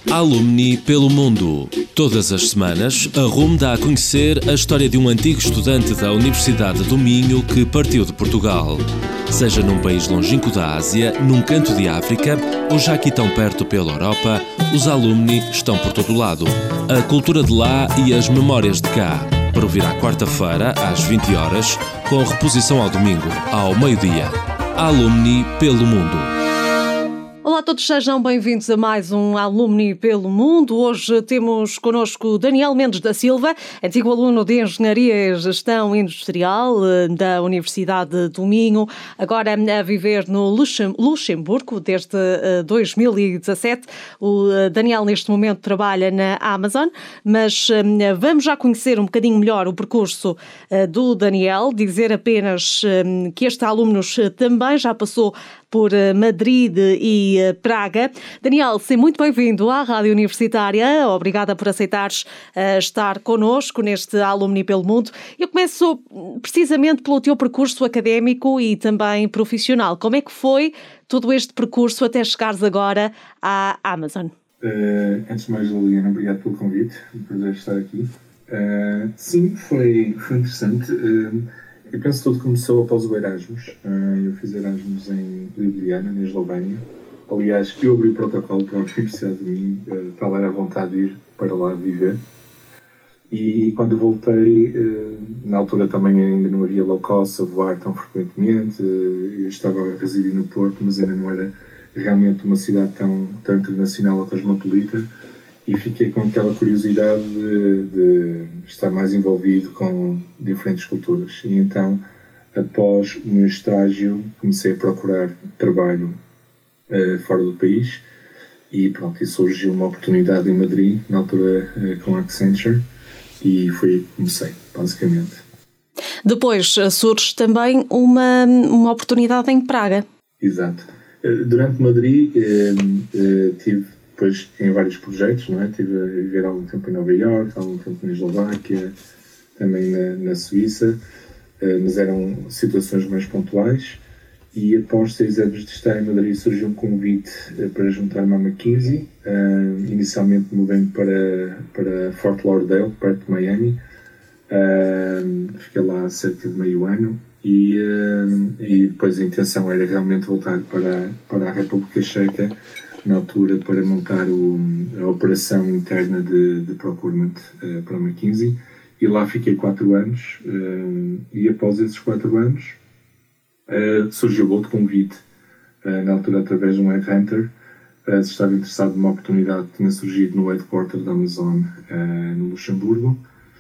Alumni pelo mundo. Todas as semanas, a RUM dá a conhecer a história de um antigo estudante da Universidade do Minho que partiu de Portugal. Seja num país longínquo da Ásia, num canto de África ou já aqui tão perto pela Europa, os alumni estão por todo lado. A cultura de lá e as memórias de cá. Para ouvir à quarta-feira, às 20 horas, com reposição ao domingo, ao meio-dia. Alumni pelo mundo. Olá a todos, sejam bem-vindos a mais um Alumni pelo Mundo. Hoje temos connosco Daniel Mendes da Silva, antigo aluno de Engenharia e Gestão Industrial da Universidade do Minho, agora a viver no Luxemburgo desde 2017. O Daniel neste momento trabalha na Amazon, mas vamos já conhecer um bocadinho melhor o percurso do Daniel, dizer apenas que este aluno também já passou por Madrid e Praga. Daniel, seja muito bem-vindo à Rádio Universitária. Obrigada por aceitares estar connosco neste Alumni pelo Mundo. Eu começo precisamente pelo teu percurso académico e também profissional. Como é que foi todo este percurso até chegares agora à Amazon? Antes de mais, Liliana, obrigado pelo convite. É um prazer estar aqui. Sim, foi interessante. Eu penso que tudo começou após o Erasmus. Eu fiz Erasmus em Ljubljana, na Eslovénia. Aliás, eu abri o protocolo para a Universidade de Minho, tal era a vontade de ir para lá viver. E quando voltei, na altura também ainda não havia low cost a voar tão frequentemente. Eu estava a residir no Porto, mas ainda não era realmente uma cidade tão internacional ou cosmopolita. E fiquei com aquela curiosidade de estar mais envolvido com diferentes culturas. E então, após o meu estágio, comecei a procurar trabalho fora do país. E pronto, e surgiu uma oportunidade em Madrid, na altura com a Accenture, e foi aí que comecei, basicamente. Depois surge também uma oportunidade em Praga. Exato. Durante Madrid tive depois em vários projetos, não é? Estive a viver algum tempo em Nova Iorque, algum tempo na Eslováquia, também na Suíça, mas eram situações mais pontuais. E após 6 anos de estar em Madrid surgiu um convite para juntar-me à McKinsey. Inicialmente mudei-me para Fort Lauderdale, perto de Miami. Fiquei lá há cerca de meio ano e depois a intenção era realmente voltar para a República Checa, na altura, para montar a operação interna de procurement para a McKinsey, e lá fiquei 4 anos, e após esses 4 anos surgiu outro convite, na altura através de um headhunter, se estava interessado numa oportunidade que tinha surgido no headquarter da Amazon no Luxemburgo,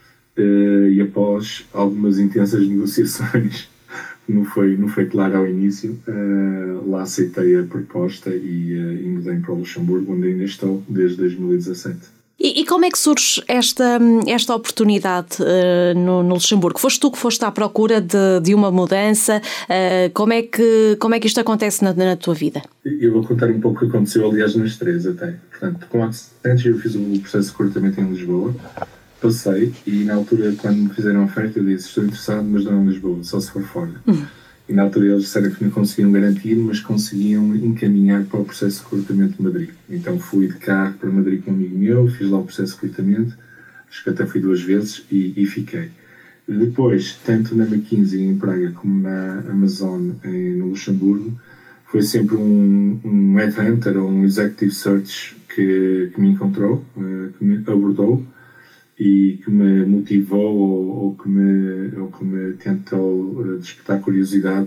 e após algumas intensas negociações, não foi claro ao início, lá aceitei a proposta e mudei para o Luxemburgo, onde ainda estou desde 2017. E como é que surge esta oportunidade no Luxemburgo? Foste tu que foste à procura de uma mudança? Como é que isto acontece na tua vida? Eu vou contar um pouco o que aconteceu, aliás, nas 3 até. Portanto, com a Accenture eu fiz o processo de recrutamento em Lisboa. Passei, e na altura, quando me fizeram a oferta, eu disse: estou interessado, mas não em Lisboa, só se for fora. E na altura eles disseram que não conseguiam garantir, mas conseguiam encaminhar para o processo de recrutamento de Madrid. Então fui de carro para Madrid com um amigo meu, fiz lá o processo de recrutamento, acho que até fui 2 vezes, e fiquei. Depois, tanto na McKinsey em Praga como na Amazon no Luxemburgo, foi sempre um headhunter ou um executive search que me encontrou, que me abordou, e que me motivou ou que me tentou despertar curiosidade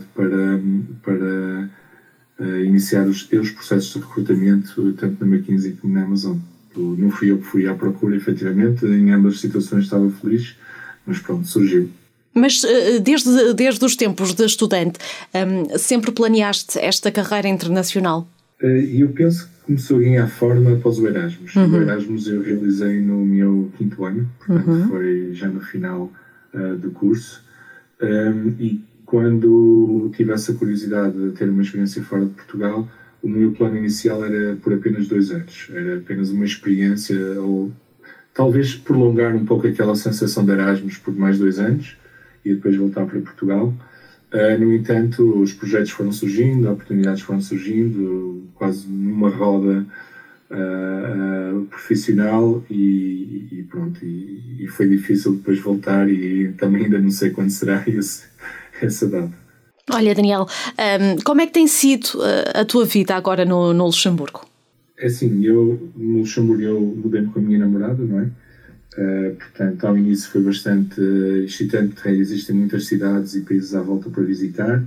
para iniciar os processos de recrutamento, tanto na McKinsey como na Amazon. Não fui eu que fui à procura, efetivamente, em ambas as situações estava feliz, mas pronto, surgiu. Mas desde os tempos de estudante, sempre planeaste esta carreira internacional? Eu penso que começou a ganhar forma após o Erasmus. O Erasmus eu realizei no meu 5º ano, portanto foi já no final do curso. E quando tive essa curiosidade de ter uma experiência fora de Portugal, o meu plano inicial era por apenas 2 anos. Era apenas uma experiência, ou talvez prolongar um pouco aquela sensação de Erasmus por mais 2 anos e depois voltar para Portugal. No entanto, os projetos foram surgindo, oportunidades foram surgindo, quase numa roda profissional e pronto, e foi difícil depois voltar e também ainda não sei quando será essa data. Olha, Daniel, como é que tem sido a tua vida agora no Luxemburgo? É assim, eu no Luxemburgo eu mudei-me com a minha namorada, não é? Portanto, ao início foi bastante excitante, porque existem muitas cidades e países à volta para visitar.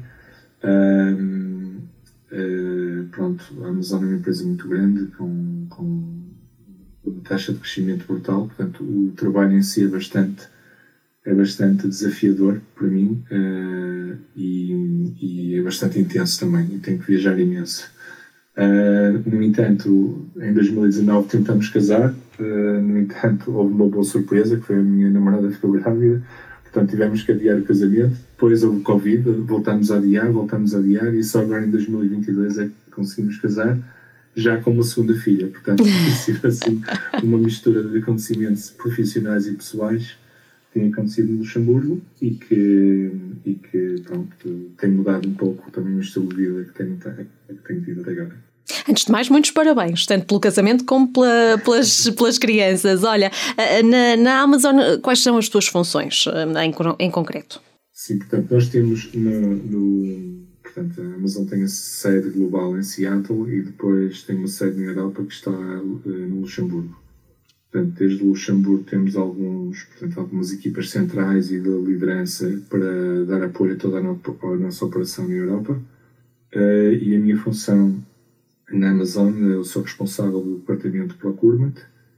Pronto, a Amazon é uma empresa muito grande, com uma taxa de crescimento brutal, portanto o trabalho em si é bastante desafiador para mim, e é bastante intenso também, e tenho que viajar imenso. No entanto, em 2019 tentamos casar, no entanto houve uma boa surpresa, que foi a minha namorada ficou grávida, portanto tivemos que adiar o casamento, depois houve Covid, voltámos a adiar e só agora em 2022 é que conseguimos casar, já com uma segunda filha, portanto tem sido assim uma mistura de acontecimentos profissionais e pessoais que tem acontecido no Luxemburgo e que pronto, tem mudado um pouco também o estilo de vida que tenho tido até agora. Antes de mais, muitos parabéns, tanto pelo casamento como pelas crianças. Olha, na Amazon, quais são as tuas funções em concreto? Sim, portanto, nós temos portanto, a Amazon tem a sede global em Seattle e depois tem uma sede na Europa que está no Luxemburgo. Portanto, desde o Luxemburgo temos algumas equipas centrais e de liderança para dar apoio a toda a nossa operação na Europa. E a minha função na Amazon, eu sou responsável do departamento de Procurement,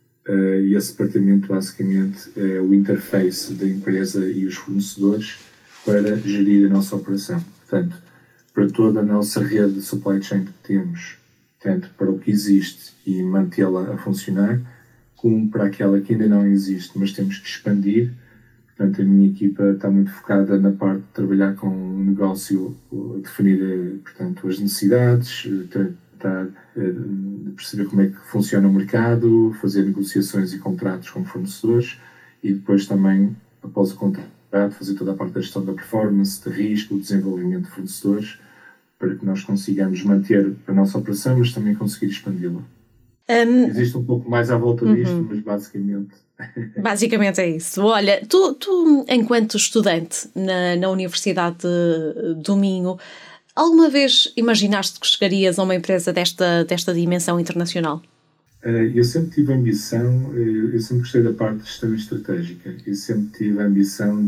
e esse departamento basicamente é o interface da empresa e os fornecedores para gerir a nossa operação. Portanto, para toda a nossa rede de supply chain que temos, tanto para o que existe e mantê-la a funcionar, como para aquela que ainda não existe, mas temos que expandir. Portanto, a minha equipa está muito focada na parte de trabalhar com o negócio, definir, portanto, as necessidades, tentar perceber como é que funciona o mercado, fazer negociações e contratos com fornecedores e depois também, após o contrato, fazer toda a parte da gestão da performance, de risco, o desenvolvimento de fornecedores, para que nós consigamos manter a nossa operação, mas também conseguir expandi-la. Existe um pouco mais à volta disto, mas basicamente... Basicamente é isso. Olha, tu enquanto estudante na Universidade do Minho, alguma vez imaginaste que chegarias a uma empresa desta dimensão internacional? Eu sempre tive a ambição, eu sempre gostei da parte de gestão estratégica, eu sempre tive a ambição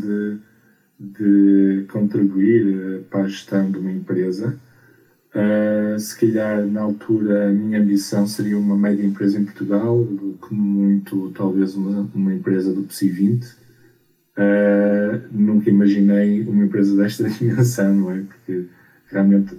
de contribuir para a gestão de uma empresa. Se calhar na altura a minha ambição seria uma média empresa em Portugal, como muito talvez uma empresa do PSI 20. Nunca imaginei uma empresa desta dimensão, não é? Porque realmente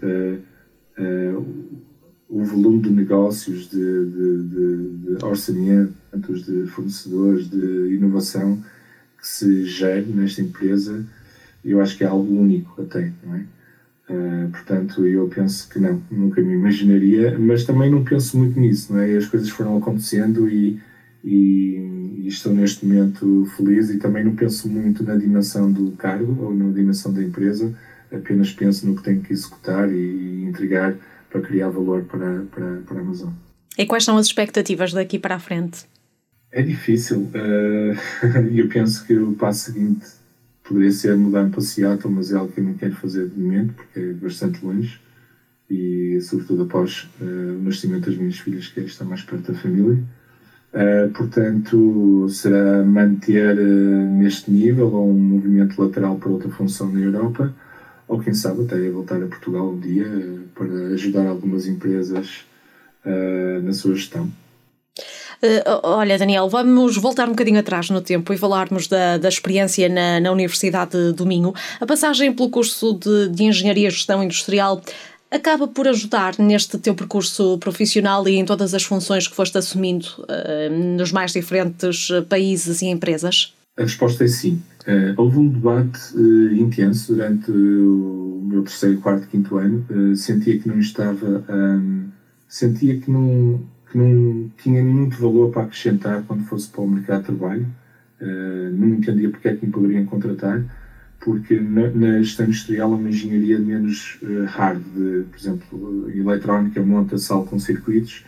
o volume de negócios, de orçamentos, de fornecedores, de inovação que se gera nesta empresa, eu acho que é algo único até, não é? Portanto, eu penso que não, nunca me imaginaria, mas também não penso muito nisso, não é? As coisas foram acontecendo e estou neste momento feliz e também não penso muito na dimensão do cargo ou na dimensão da empresa, apenas penso no que tenho que executar e entregar para criar valor para a Amazon. E quais são as expectativas daqui para a frente? É difícil. Eu penso que o passo seguinte poderia ser mudar para Seattle, mas é algo que eu não quero fazer de momento, porque é bastante longe e, sobretudo, após o nascimento das minhas filhas, quero estar mais perto da família. Portanto, será manter neste nível ou um movimento lateral para outra função na Europa, ou quem sabe até voltar a Portugal um dia para ajudar algumas empresas na sua gestão. Olha, Daniel, vamos voltar um bocadinho atrás no tempo e falarmos da experiência na Universidade do Minho. A passagem pelo curso de Engenharia e Gestão Industrial acaba por ajudar neste teu percurso profissional e em todas as funções que foste assumindo nos mais diferentes países e empresas? A resposta é sim. Houve um debate intenso durante o meu terceiro, quarto, quinto ano. Sentia que não estava... sentia que não tinha muito valor para acrescentar quando fosse para o mercado de trabalho. Não entendia porque é que me poderiam contratar, porque na gestão industrial é uma engenharia menos hard, por exemplo, eletrónica, monta sala com circuitos,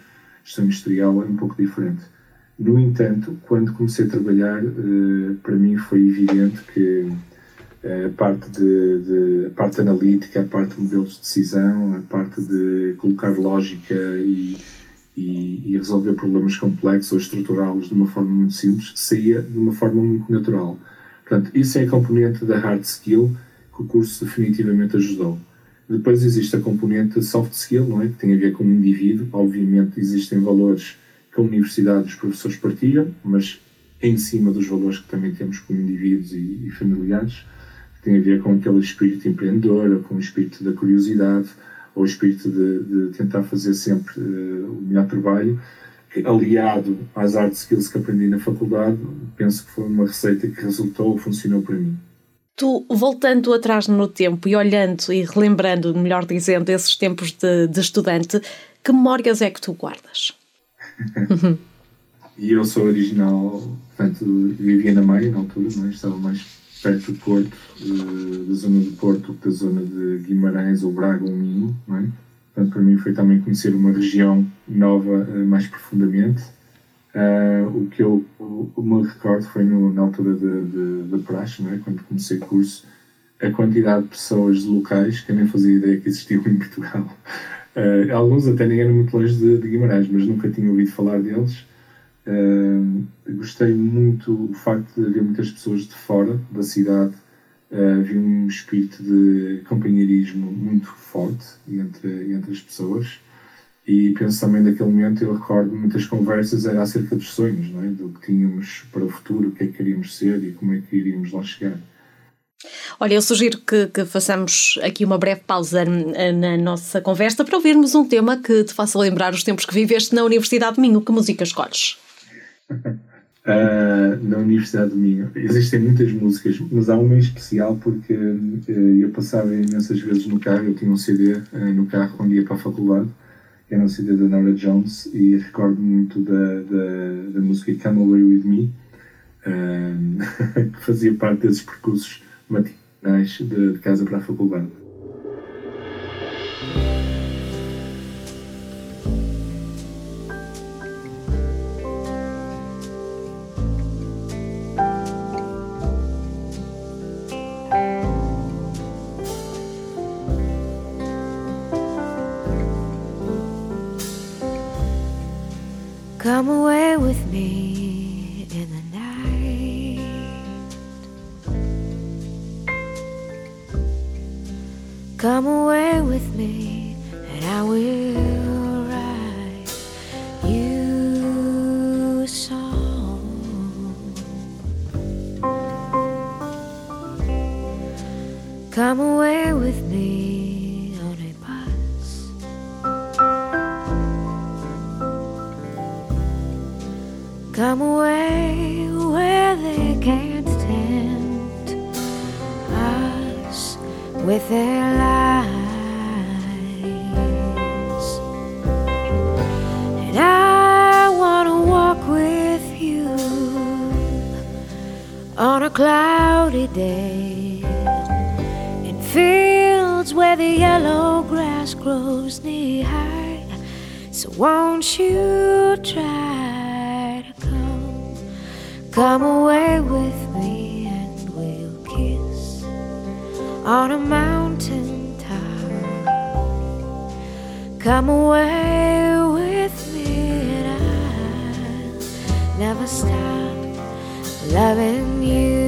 gestão industrial é um pouco diferente. No entanto, quando comecei a trabalhar, para mim foi evidente que a parte analítica, a parte de modelos de decisão, a parte de colocar lógica e resolver problemas complexos ou estruturá-los de uma forma muito simples, saía de uma forma muito natural. Portanto, isso é a componente da hard skill que o curso definitivamente ajudou. Depois existe a componente soft skill, não é? Que tem a ver com o indivíduo. Obviamente existem valores que a universidade e os professores partilham, mas em cima dos valores que também temos como indivíduos e familiares, que tem a ver com aquele espírito empreendedor, ou com o espírito da curiosidade, ou o espírito de tentar fazer sempre o melhor trabalho, que, aliado às hard skills que aprendi na faculdade, penso que foi uma receita que resultou, funcionou para mim. Tu, voltando atrás no tempo e olhando e relembrando, melhor dizendo, esses tempos de estudante, que memórias é que tu guardas? E eu sou original, portanto, vivia na Maia na altura, não é? Estava mais perto do Porto, da zona do Porto, da zona de Guimarães ou Braga ou Minho, não é? Portanto, para mim foi também conhecer uma região nova mais profundamente. O que eu me recordo foi na altura da praxe, não é? Quando comecei o curso, a quantidade de pessoas locais que eu nem fazia ideia que existiam em Portugal. Alguns até nem eram muito longe de Guimarães, mas nunca tinha ouvido falar deles. Gostei muito do facto de haver muitas pessoas de fora da cidade. Havia um espírito de companheirismo muito forte entre as pessoas. E penso também daquele momento, eu recordo muitas conversas era acerca dos sonhos, não é? Do que tínhamos para o futuro, o que é que queríamos ser e como é que iríamos lá chegar. Olha, eu sugiro que façamos aqui uma breve pausa na nossa conversa para ouvirmos um tema que te faça lembrar os tempos que viveste na Universidade de Minho. Que música escolhes? Na Universidade de Minho existem muitas músicas, mas há uma em especial porque eu passava imensas vezes no carro, eu tinha um CD no carro quando ia para a faculdade, que era um CD da Norah Jones, e recordo muito da música Come Away With Me, que fazia parte desses percursos matinais de casa para a faculdade. Come away with me in the night. Come away with me and I will write you a song. Come away with me on a bus. Come away where they can't tempt us with their lies. And I want to walk with you on a cloudy day in fields where the yellow grass grows knee high. So won't you try to come away with me and we'll kiss on a mountain top. Come away with me and I'll never stop loving you.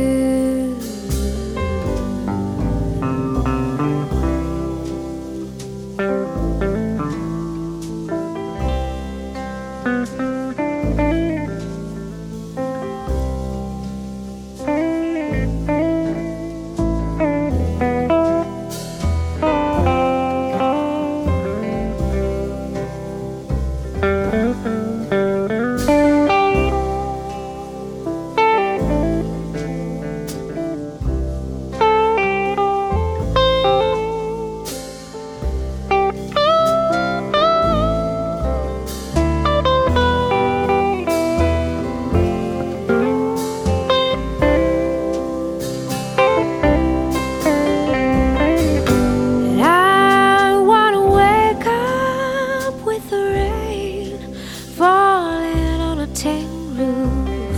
tin roof,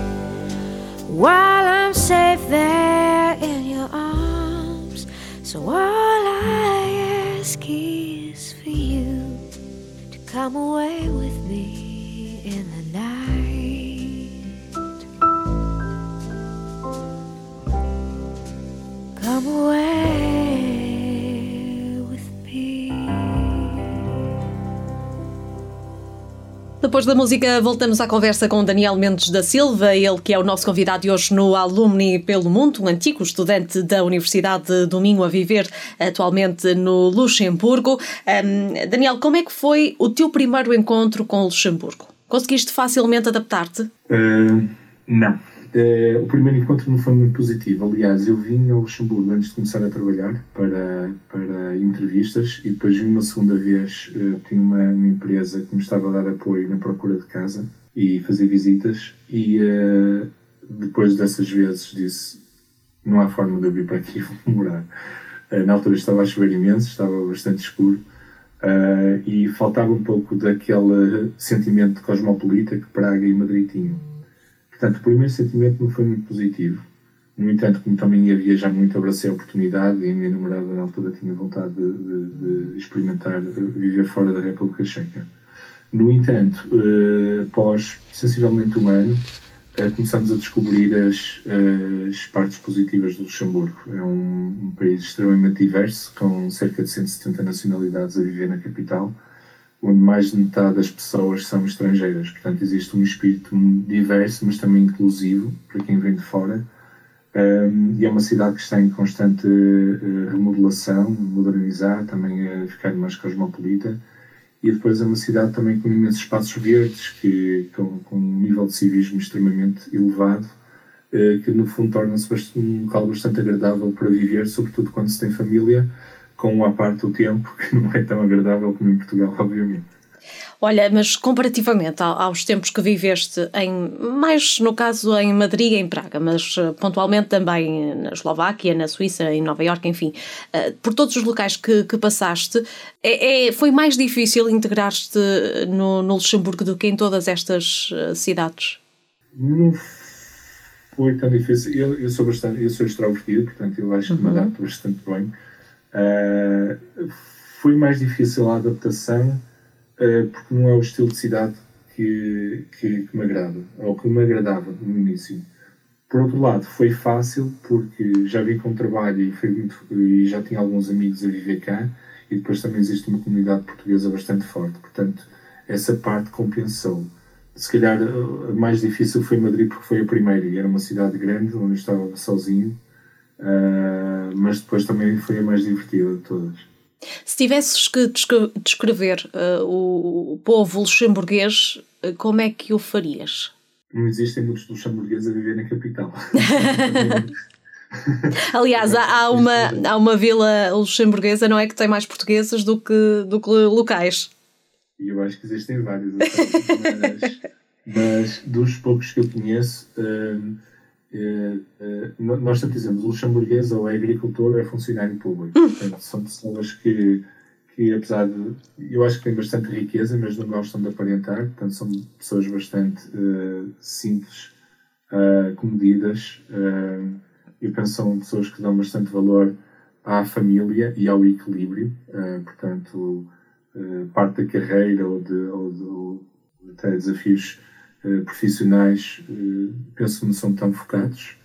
while I'm safe there in your arms. So all I ask is for you to come away with me in the night. Come away with me. Depois da música, voltamos à conversa com Daniel Mendes da Silva, ele que é o nosso convidado de hoje no Alumni pelo Mundo, um antigo estudante da Universidade do Minho a viver atualmente no Luxemburgo. Daniel, como é que foi o teu primeiro encontro com o Luxemburgo? Conseguiste facilmente adaptar-te? Não. O primeiro encontro não foi muito positivo. Aliás, eu vim ao Luxemburgo antes de começar a trabalhar para entrevistas e depois vim uma segunda vez. Tinha uma empresa que me estava a dar apoio na procura de casa e fazer visitas e depois dessas vezes disse: não há forma de eu vir para aqui, vou morar. Na altura estava a chover imenso, estava bastante escuro e faltava um pouco daquele sentimento cosmopolita que Praga e Madrid tinham. Portanto, o primeiro sentimento não foi muito positivo. No entanto, como também ia viajar muito, abracei a oportunidade e a minha namorada na altura tinha vontade de experimentar viver fora da República Checa. No entanto, após sensivelmente um ano, começamos a descobrir as partes positivas do Luxemburgo. É um país extremamente diverso, com cerca de 170 nacionalidades a viver na capital, onde mais de metade das pessoas são estrangeiras. Portanto, existe um espírito diverso, mas também inclusivo, para quem vem de fora. E é uma cidade que está em constante remodelação, modernizar, também a ficar mais cosmopolita. E depois é uma cidade também com imensos espaços verdes, com um nível de civismo extremamente elevado, que no fundo torna-se um local bastante agradável para viver, sobretudo quando se tem família, com à parte o tempo, que não é tão agradável como em Portugal, obviamente. Olha, mas comparativamente aos tempos que viveste, mais no caso em Madrid e em Praga, mas pontualmente também na Eslováquia, na Suíça, em Nova Iorque, enfim, por todos os locais que passaste, foi mais difícil integrar-te no Luxemburgo do que em todas estas cidades? Não foi tão difícil. Eu sou extrovertido, portanto eu acho que me adapto bastante bem. Foi mais difícil a adaptação porque não é o estilo de cidade que me agrada, ou que me agradava no início. Por outro lado, foi fácil porque já vim com trabalho e já tinha alguns amigos a viver cá, e depois também existe uma comunidade portuguesa bastante forte, portanto essa parte compensou. Se calhar a mais difícil foi Madrid porque foi a primeira e era uma cidade grande onde eu estava sozinho. Mas depois também foi a mais divertida de todas. Se tivesses que descrever o povo luxemburguês, como é que o farias? Não existem muitos luxemburgueses a viver na capital. Aliás, há uma vila luxemburguesa, não é, que tem mais portugueses do que locais. E eu acho que existem vários, mas dos poucos que eu conheço, nós sempre dizemos o luxemburguês ou é agricultor ou é funcionário público. Portanto, são pessoas que apesar de, eu acho que têm bastante riqueza, mas não gostam de aparentar. Portanto, são pessoas bastante simples, comedidas. Eu penso que são pessoas que dão bastante valor à família e ao equilíbrio. Portanto, parte da carreira ou até desafios profissionais, penso que não são tão focados,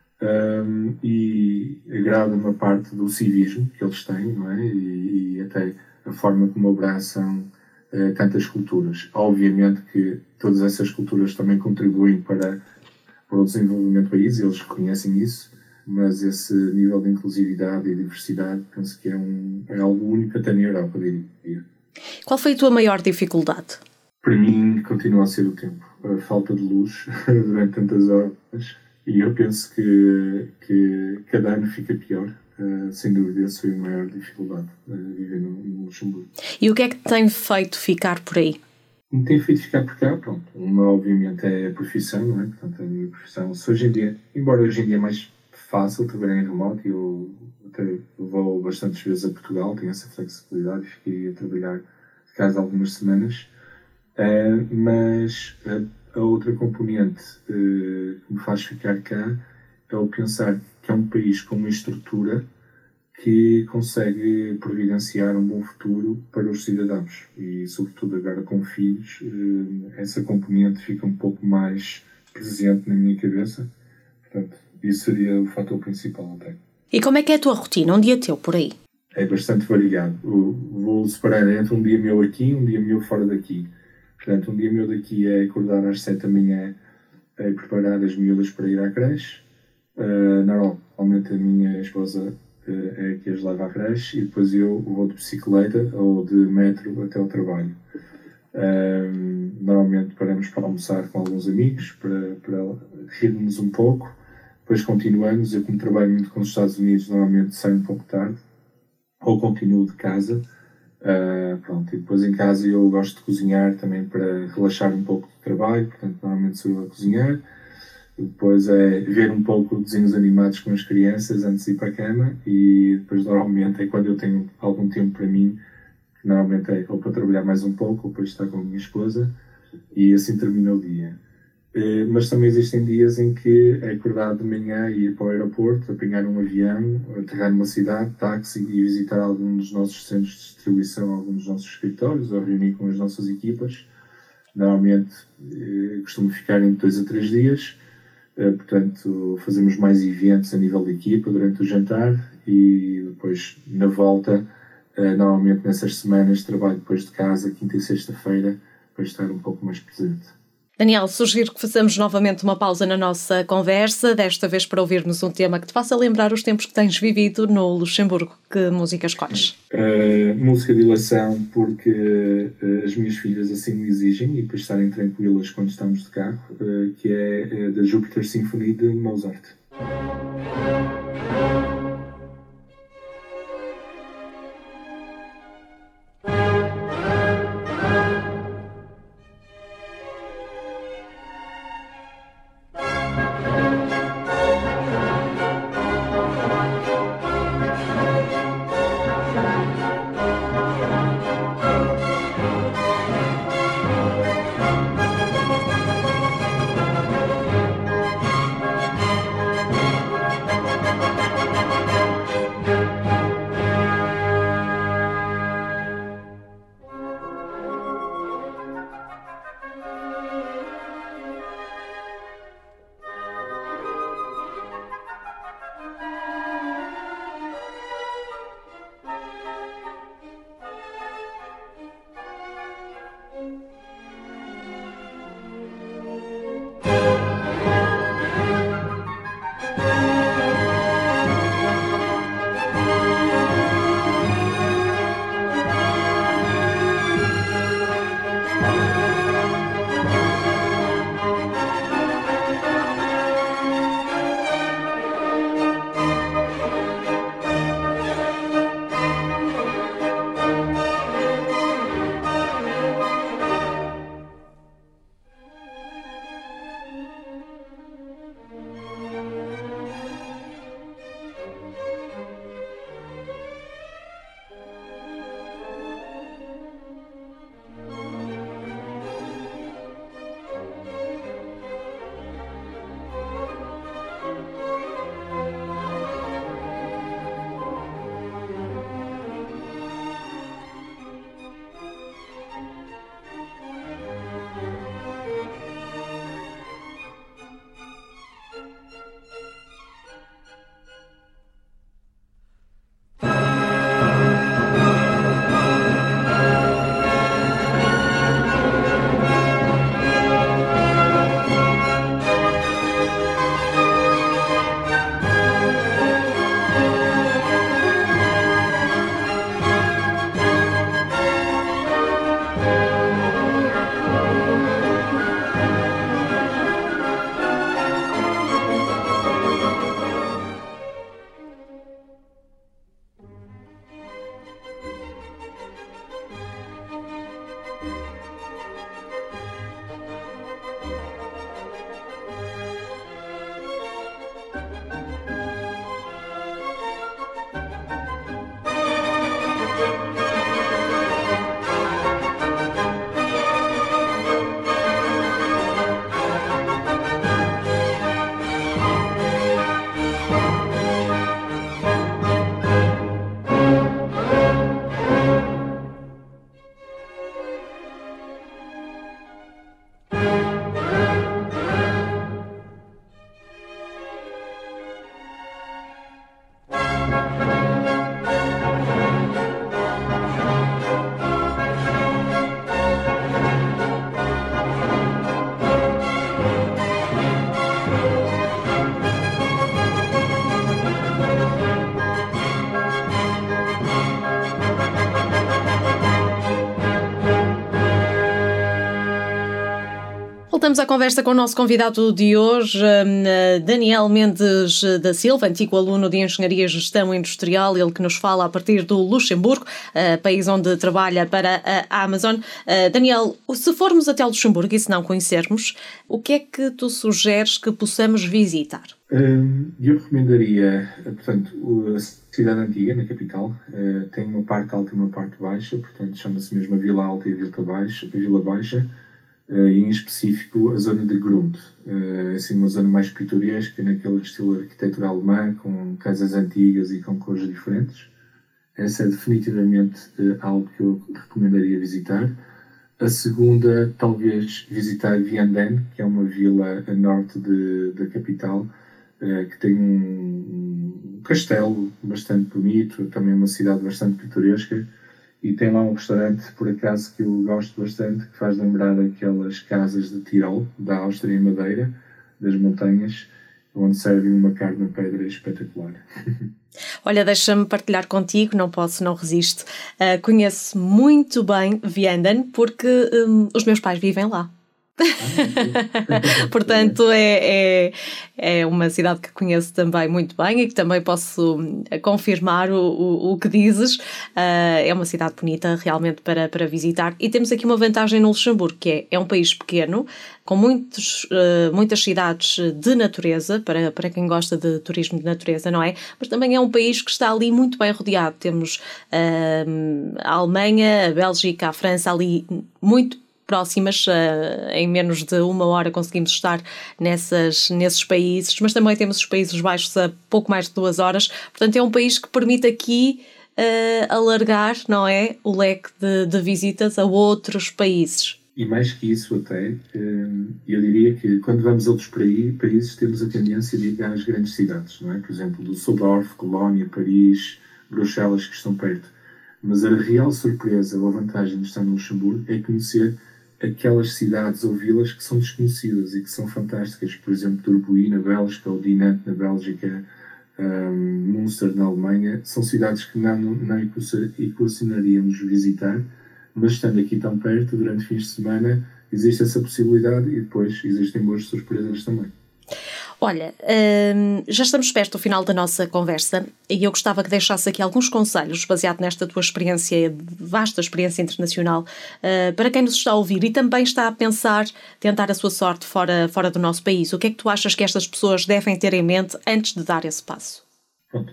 e agrada-me a parte do civismo que eles têm, não é? E até a forma como abraçam tantas culturas. Obviamente que todas essas culturas também contribuem para o desenvolvimento do país, eles reconhecem isso, mas esse nível de inclusividade e diversidade penso que é algo único até na Europa, diria. Qual foi a tua maior dificuldade? Para mim, continua a ser o tempo. A falta de luz durante tantas horas. E eu penso que cada ano fica pior. Sem dúvida, essa foi a maior dificuldade viver no Luxemburgo. E o que é que te tem feito ficar por aí? Me tem feito ficar por cá, pronto. Uma, obviamente, é a profissão, não é? Portanto, a minha profissão, embora hoje em dia é mais fácil trabalhar em remoto, eu até vou bastantes vezes a Portugal, tenho essa flexibilidade e fiquei a trabalhar de casa algumas semanas. Mas a outra componente que me faz ficar cá é o pensar que é um país com uma estrutura que consegue providenciar um bom futuro para os cidadãos e, sobretudo agora com filhos, essa componente fica um pouco mais presente na minha cabeça. Portanto, isso seria o fator principal até. E como é que é a tua rotina, um dia teu por aí? É bastante variado. Vou separar entre um dia meu aqui e um dia meu fora daqui. Portanto, um dia meu daqui é acordar às 7 da manhã e preparar as miúdas para ir à creche. Normalmente a minha esposa é que as leva à creche e depois eu vou de bicicleta ou de metro até ao trabalho. Normalmente paramos para almoçar com alguns amigos, para rirmos um pouco, depois continuamos. Eu, como trabalho muito com os Estados Unidos, normalmente saio um pouco tarde ou continuo de casa. E depois em casa eu gosto de cozinhar também para relaxar um pouco do trabalho, portanto normalmente sou eu a cozinhar. Depois é ver um pouco de desenhos animados com as crianças antes de ir para a cama e depois normalmente é quando eu tenho algum tempo para mim, que normalmente é ou para trabalhar mais um pouco ou para estar com a minha esposa, e assim termina o dia. Mas também existem dias em que é acordar de manhã e ir para o aeroporto, apanhar um avião, aterrar numa cidade, táxi e visitar algum dos nossos centros de distribuição, alguns dos nossos escritórios ou reunir com as nossas equipas. Normalmente costumo ficar entre 2 a 3 dias. Portanto, fazemos mais eventos a nível de equipa durante o jantar e depois, na volta, normalmente nessas semanas, trabalho depois de casa, quinta e sexta-feira, para estar um pouco mais presente. Daniel, sugiro que façamos novamente uma pausa na nossa conversa, desta vez para ouvirmos um tema que te faça lembrar os tempos que tens vivido no Luxemburgo. Que música escolhes? Música de eleição, porque as minhas filhas assim me exigem e para estarem tranquilas quando estamos de carro, que é da Jupiter Symphony de Mozart. Voltamos à conversa com o nosso convidado de hoje, Daniel Mendes da Silva, antigo aluno de Engenharia e Gestão Industrial, ele que nos fala a partir do Luxemburgo, país onde trabalha para a Amazon. Daniel, se formos até ao Luxemburgo e se não conhecermos, o que é que tu sugeres que possamos visitar? Eu recomendaria, portanto, a cidade antiga, na capital, tem uma parte alta e uma parte baixa, portanto chama-se mesmo a Vila Alta e a Vila Baixa, e em específico a zona de Grund, assim uma zona mais pitoresca, naquele estilo arquitetural alemão, com casas antigas e com cores diferentes. Essa é definitivamente algo que eu recomendaria visitar. A segunda, talvez visitar Vianden, que é uma vila a norte da capital, que tem um castelo bastante bonito, também uma cidade bastante pitoresca, e tem lá um restaurante, por acaso, que eu gosto bastante, que faz lembrar aquelas casas de Tirol, da Áustria e Madeira, das montanhas, onde servem uma carne na pedra espetacular. Olha, deixa-me partilhar contigo, não posso, não resisto. Conheço muito bem Vianden porque os meus pais vivem lá. Portanto, é uma cidade que conheço também muito bem e que também posso confirmar o que dizes. É uma cidade bonita realmente para visitar, e temos aqui uma vantagem no Luxemburgo, que é um país pequeno, com muitas cidades de natureza, para quem gosta de turismo de natureza, não é? Mas também é um país que está ali muito bem rodeado. Temos a Alemanha, a Bélgica, a França ali muito próximas, em menos de 1 hora conseguimos estar nesses países, mas também temos os Países Baixos a pouco mais de 2 horas, portanto é um país que permite aqui alargar, não é, o leque de visitas a outros países. E mais que isso até, eu diria que quando vamos a outros países temos a tendência de ir às grandes cidades, não é? Por exemplo, Düsseldorf, Colónia, Paris, Bruxelas, que estão perto. Mas a real surpresa ou a vantagem de estar no Luxemburgo é conhecer aquelas cidades ou vilas que são desconhecidas e que são fantásticas. Por exemplo, Turbuí na Bélgica, ou Dinant na Bélgica, Münster na Alemanha. São cidades que não equacionaríamos visitar, mas estando aqui tão perto, durante fins de semana, existe essa possibilidade e depois existem boas surpresas também. Olha, já estamos perto do final da nossa conversa e eu gostava que deixasse aqui alguns conselhos baseado nesta tua experiência, vasta experiência internacional, para quem nos está a ouvir e também está a pensar tentar a sua sorte fora do nosso país. O que é que tu achas que estas pessoas devem ter em mente antes de dar esse passo? Pronto,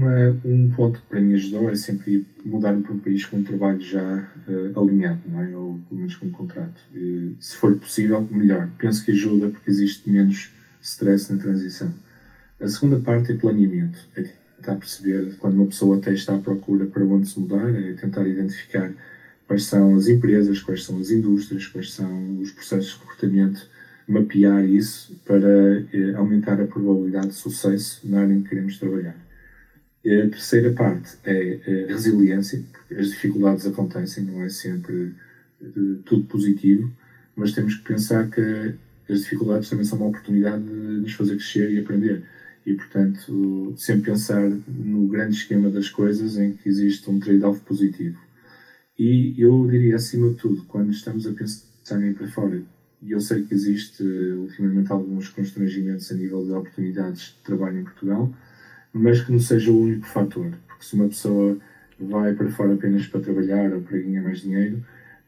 um ponto que para mim ajudou é sempre mudar para um país com um trabalho já alinhado, não é? Ou pelo menos com um contrato. Se for possível, melhor. Penso que ajuda porque existe menos stress na transição. A segunda parte é planeamento. É tentar perceber, quando uma pessoa até está à procura para onde se mudar, é tentar identificar quais são as empresas, quais são as indústrias, quais são os processos de recrutamento, mapear isso para aumentar a probabilidade de sucesso na área em que queremos trabalhar. A terceira parte é a resiliência, porque as dificuldades acontecem, não é sempre tudo positivo, mas temos que pensar que as dificuldades também são uma oportunidade de nos fazer crescer e aprender. E, portanto, sempre pensar no grande esquema das coisas em que existe um trade-off positivo. E eu diria, acima de tudo, quando estamos a pensar em ir para fora, e eu sei que existe, ultimamente, alguns constrangimentos a nível de oportunidades de trabalho em Portugal, mas que não seja o único fator. Porque se uma pessoa vai para fora apenas para trabalhar ou para ganhar mais dinheiro,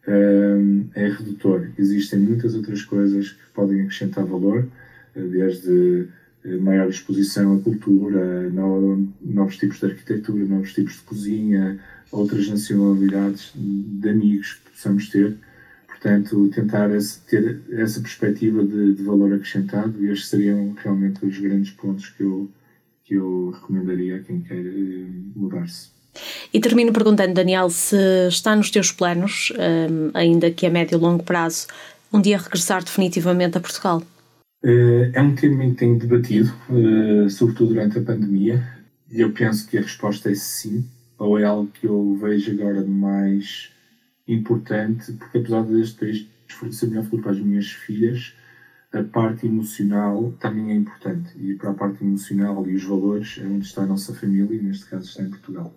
é redutor. Existem muitas outras coisas que podem acrescentar valor, desde maior exposição à cultura, novos tipos de arquitetura, novos tipos de cozinha, outras nacionalidades de amigos que possamos ter. Portanto, tentar ter essa perspectiva de valor acrescentado, e estes seriam realmente os grandes pontos que eu recomendaria a quem quer mudar-se. E termino perguntando, Daniel, se está nos teus planos, ainda que a médio e longo prazo, um dia regressar definitivamente a Portugal? É um tema que tenho debatido, sobretudo durante a pandemia, e eu penso que a resposta é sim, ou é algo que eu vejo agora mais importante, porque apesar deste país fornecer melhor futuro para as minhas filhas, a parte emocional também é importante, e para a parte emocional e os valores é onde está a nossa família, e neste caso está em Portugal. No entanto, dada a situação corrente do país, onde,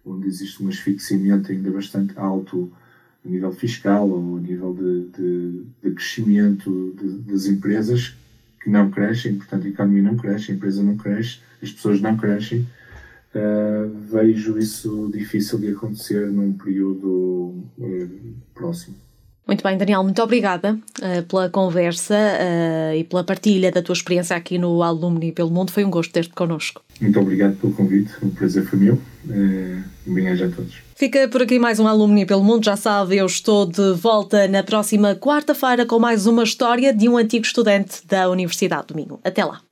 onde existe um asfixiamento ainda bastante alto a nível fiscal ou a nível de crescimento das empresas que não crescem, portanto a economia não cresce, a empresa não cresce, as pessoas não crescem. Vejo isso difícil de acontecer num período próximo. Muito bem, Daniel, muito obrigada pela conversa e pela partilha da tua experiência aqui no Alumni pelo Mundo. Foi um gosto ter-te connosco. Muito obrigado pelo convite, o prazer foi meu. Bem-aja a todos. Fica por aqui mais um Alumni pelo Mundo. Já sabe, eu estou de volta na próxima quarta-feira com mais uma história de um antigo estudante da Universidade do Minho. Até lá.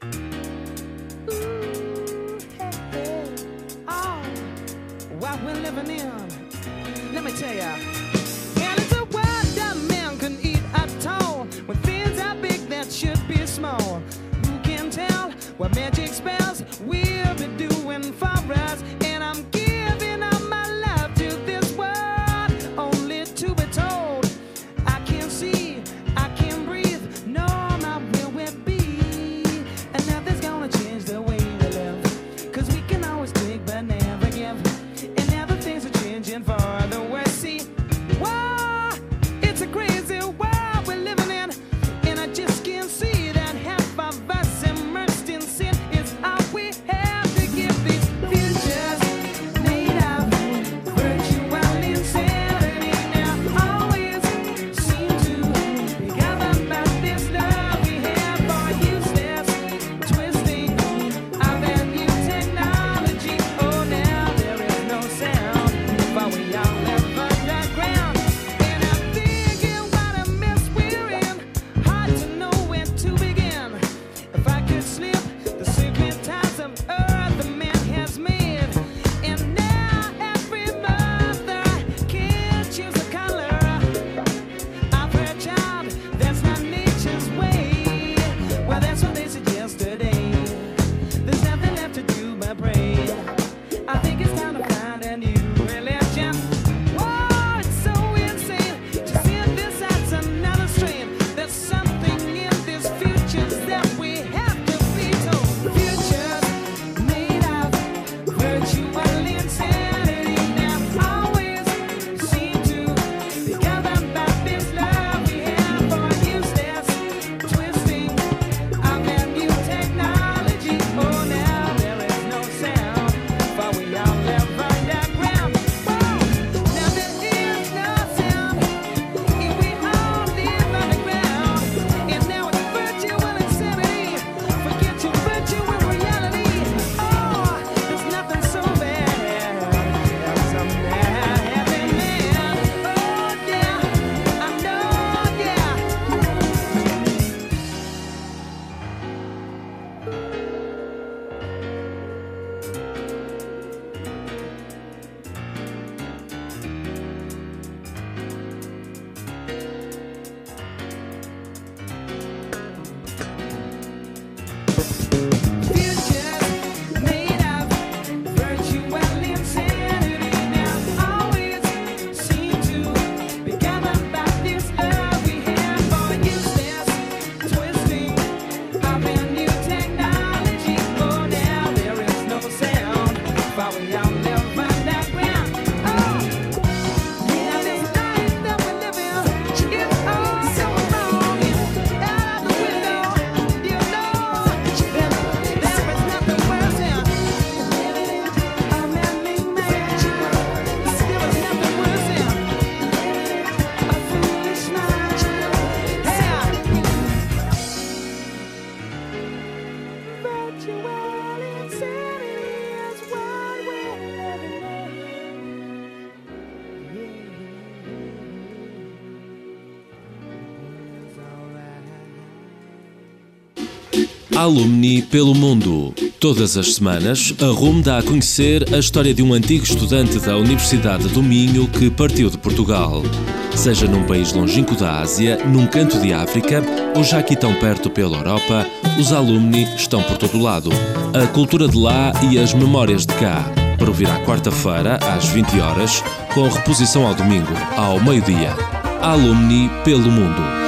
What magic spells we'll be doing for us, and I'm giving all my love to this world, only to be told I can't see, I can't breathe, no, my will will be, and nothing's gonna change the way we live, 'cause we can always take but never give, and now the things are changing for the worse. See, whoa, it's a crazy world we're living in, and I just can't see that half of us immersed in sin is all we have to give. These futures made of virtual insanity now always seem to be governed by this love we have for useless twisting of that new technology. Oh, now there is no sound, but we all live underground, and I'm thinking what a mess we're in. Hard to know where to begin. If I could slip the secret ties of earth the man has made, and now every mother can choose a color of her child. That's not nature's way. Well, that's what they said yesterday. There's nothing left to do but pray. I think it's time to find a new religion. Whoa, it's so insane to see this as another strain. There's something in this future that we have to be told. Futures made of virtual insanity now always seem to be governed by this love we have for useless twisting of that new technology. Oh, now there is no sound, for we all live underground. Whoa, now there is no sound if we all live underground. And now it's virtual insanity. Forget your virtual reality. Oh, there's nothing so bad as a mad happy man. Oh, yeah, I know, yeah. Futures made of virtual insanity now always seem to be governed by this love we have for useless twisting of that new technology. Oh, now there is no sound, for we all live underground. Oh, yeah, this life that we live in is all so wrong. Out of the window, you know, there is nothing worse than living in a man-made man. There is nothing worse than a foolish mind. Yeah. Virtual insanity is what we're living in. It's alright. Alumni pelo Mundo. Todas as semanas, a RUM dá a conhecer a história de um antigo estudante da Universidade do Minho que partiu de Portugal. Seja num país longínquo da Ásia, num canto de África ou já aqui tão perto pela Europa, os alumni estão por todo lado. A cultura de lá e as memórias de cá. Para ouvir à quarta-feira, às 20 horas, com reposição ao domingo, ao meio-dia. Alumni pelo Mundo.